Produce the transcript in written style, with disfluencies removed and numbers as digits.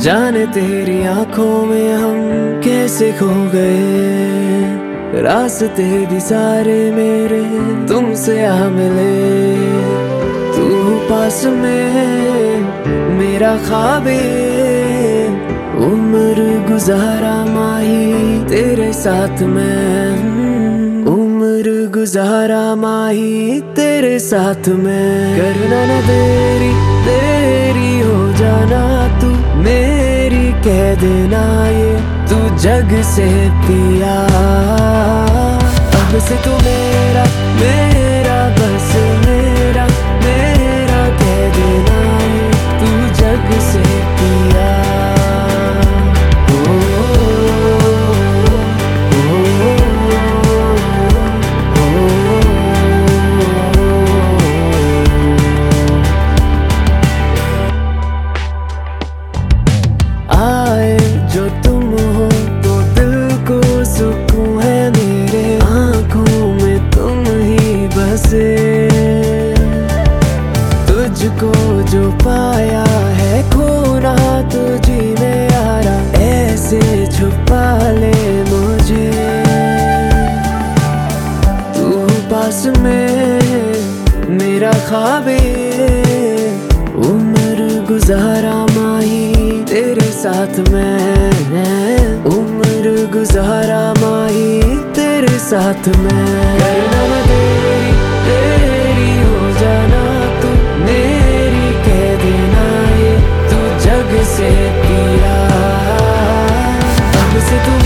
जाने तेरी आंखों में हम कैसे खो गए, रास्ते भी सारे मेरे तुमसे आ मिले। तू पास में मेरा ख्वाबे, उम्र गुजारा माही तेरे साथ में, उम्र गुजारा माही तेरे साथ में। करना न देरी देरी हो जाना तू मेरी, कह देना ये तू जग से पिया। अब से तू मेरा मेरा बस मेरा मेरा, कह देना ये तू जग से पिया। आए जो तुम हो तो दिल को सुकून है, मेरे आंखों में तुम ही बसे। तुझको जो पाया है खोना तुझी में यारा, ऐसे छुपा ले मुझे। तू पास में मेरा ख्वाबे, उम्र गुजारा माही तेरे साथ में, उम्र गुजारा माही तेरे साथ में। करना न देरी देरी हो जाना तू मेरी, कह देना ये तू जग से पिया। अब से तू